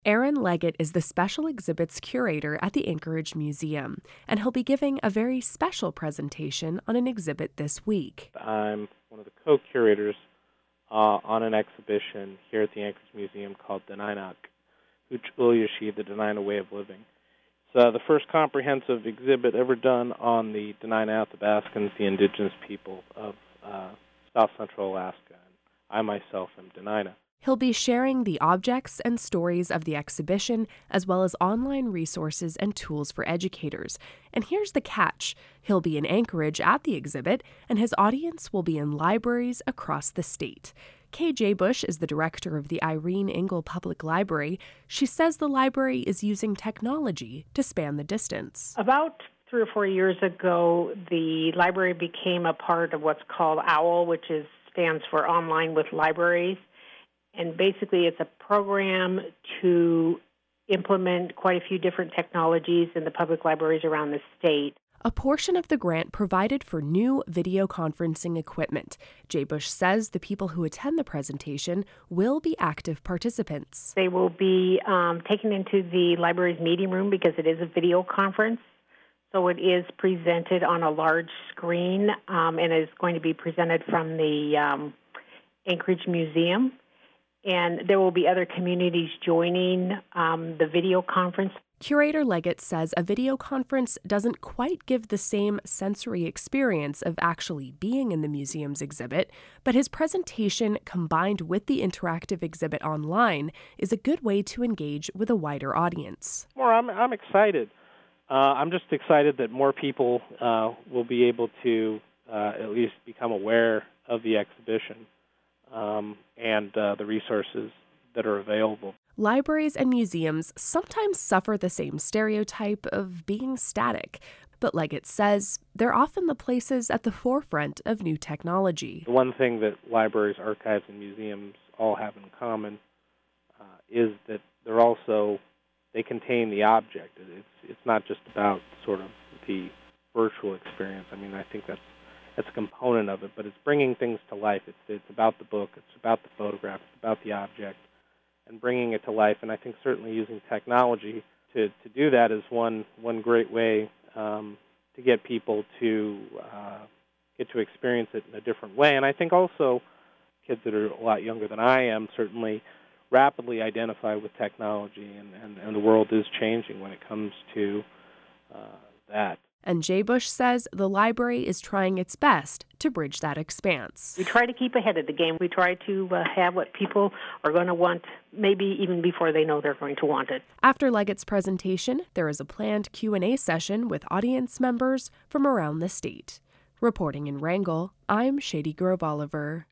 Aaron Leggett is the special exhibits curator at the Anchorage Museum, and he'll be giving a very special presentation on an exhibit this week. I'm one of the co-curators on an exhibition here at the Anchorage Museum called Dena'inuk, Huch'ulyash'i, the Dena'ina Way of Living. It's the first comprehensive exhibit ever done on the Dena'ina Athabascans, the indigenous people of South Central Alaska. And I myself am Dena'ina. He'll be sharing the objects and stories of the exhibition, as well as online resources and tools for educators. And here's the catch. He'll be in Anchorage at the exhibit, and his audience will be in libraries across the state. KJ Bush is the director of the Irene Engel Public Library. She says the library is using technology to span the distance. About 3 or 4 years ago, the library became a part of what's called OWL, which stands for Online with Libraries. And basically, it's a program to implement quite a few different technologies in the public libraries around the state. A portion of the grant provided for new video conferencing equipment. Jay Bush says the people who attend the presentation will be active participants. They will be taken into the library's meeting room because it is a video conference. So it is presented on a large screen and is going to be presented from the Anchorage Museum. And there will be other communities joining the video conference. Curator Leggett says a video conference doesn't quite give the same sensory experience of actually being in the museum's exhibit, but his presentation combined with the interactive exhibit online is a good way to engage with a wider audience. Well, I'm excited. I'm just excited that more people will be able to at least become aware of the exhibition. And the resources that are available. Libraries and museums sometimes suffer the same stereotype of being static, but Leggett says they're often the places at the forefront of new technology. The one thing that libraries, archives, and museums all have in common is that they contain the object. It's not just about sort of the virtual experience. I mean, I think that's a component of it, but it's bringing things to life. It's about the book, it's about the photograph, it's about the object, and bringing it to life. And I think certainly using technology to do that is one great way to get people to get to experience it in a different way. And I think also kids that are a lot younger than I am certainly rapidly identify with technology, and the world is changing when it comes to that. And Jay Bush says the library is trying its best to bridge that expanse. We try to keep ahead of the game. We try to have what people are going to want, maybe even before they know they're going to want it. After Leggett's presentation, there is a planned Q&A session with audience members from around the state. Reporting in Wrangell, I'm Shady Grove Oliver.